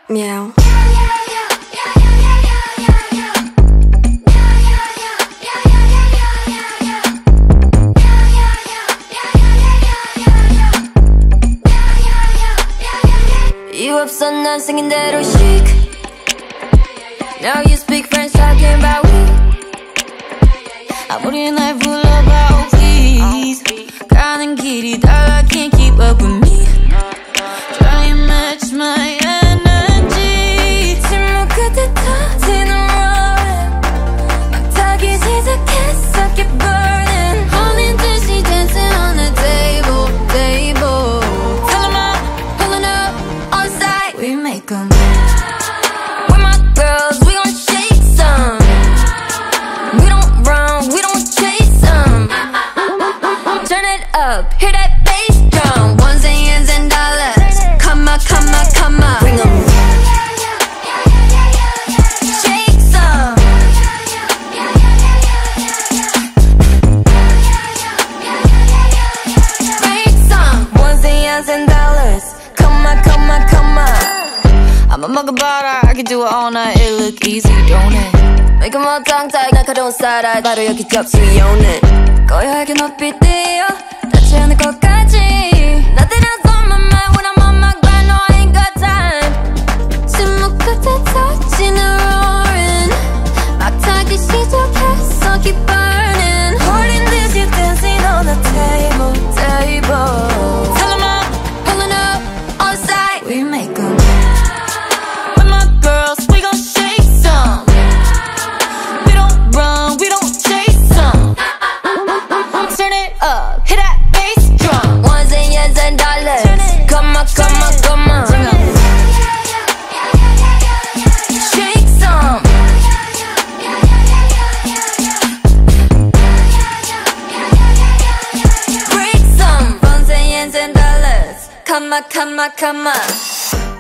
Meow. You 없어 난 생긴 대로 chic. Now you speak French talking about we. 아무리 날 불러봐 please. 가는 길이 달라 can't keep up with me. Try and match my energy. 침묵 끝에 터지는 roaring. 막 타기 시작했어 keep burning. 홀린 듯이 dancing on the table. Tell 'em I'm pulling up on site. We make 'em. We're my girls, we gon' shake some. We don't run, we don't chase some. Turn it up, hear that bass drum. Ones and years and dollars. Come on, come on, come on. Bring 'em. Shake some. Break some. Ones and years and dollars. Come on, come on, come on. I'm a mug of butter, I can do it all night. It look easy, don't it? Make 'em all tongue-tied, 날카로운 살아. 바로 여기 접수해 오는. 고요하게 높이 뛰어 닿지 않을 것까지. Nothing else on my mind when I'm on my grind. No, I ain't got time. 침묵 끝에 터지는 roaring. 막 타기 시작했어 keep burning. 홀린 듯이 dancing on the table. Tell 'em I'm pulling up on site. We make 'em. With my girls, we gon' shake some. We don't run, we don't chase some. Turn it up, hit that bass drum. Ones and years and dollars. Come on, come on, come on. Shake some. Break some. Ones and years and dollars. Come on, come on, come on.